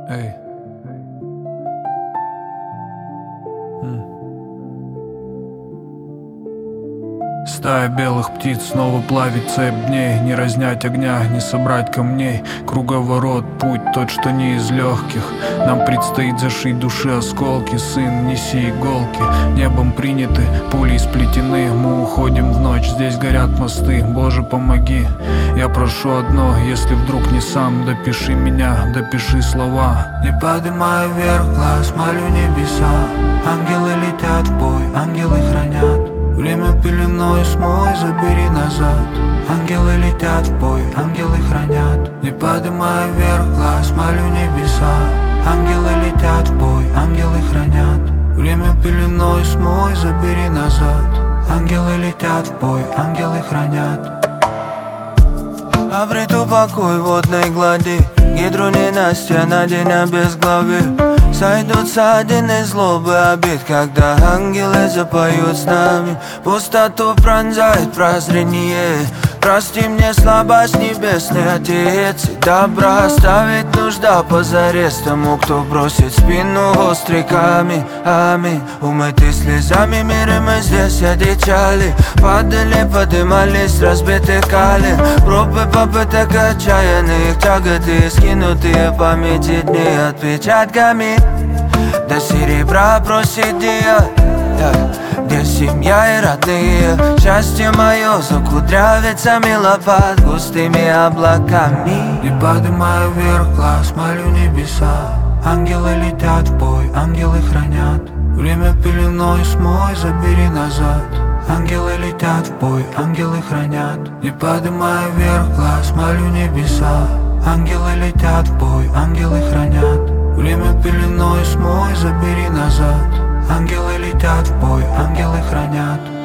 Эй. Стая белых птиц снова плавит цепь дней. Не разнять огня, не собрать камней. Круговорот, путь тот, что не из легких. Нам предстоит зашить души осколки. Сын, неси иголки. Небом приняты, пули сплетены. Мы уходим в ночь, здесь горят мосты. Боже, помоги, я прошу одно. Если вдруг не сам, допиши меня, допиши слова. Не поднимай вверх глаз, молю небеса. Ангелы летят в бой, ангелы хранят. Время пеленой смой, забери назад. Ангелы летят в бой, ангелы хранят. Не поднимай вверх глаз, молю небеса. Ангелы летят в бой, ангелы хранят. Время пеленой смой, забери назад. Ангелы летят в бой, ангелы хранят. Обрету покой водной глади. Гидру ненастья на день обезглавия. Сойдут ссадины злобы обид, когда ангелы запоют с нами. Пустоту пронзает прозрение. Прости мне слабость, небесный Отец. И добра оставить нужда позарез тому, кто бросит спину острый камень. Аминь. Умыты слезами миры мы здесь одичали. Падали, подымались с разбитых колен. Пробы попыток отчаянных, тяготы скинутые в памяти дней отпечатками. До серебра просит диа, где семья и родные. Счастье мое закудрявится мило под густыми облаками. Не поднимай вверх глаз, молю небеса. Ангелы летят в бой, ангелы хранят. Время пеленой смой, забери назад. Ангелы летят в бой, ангелы хранят. Не поднимай вверх глаз, молю небеса. Ангелы летят в бой, ангелы хранят. Время пеленой смой, забери назад. Ангелы летят в бой, ангелы хранят.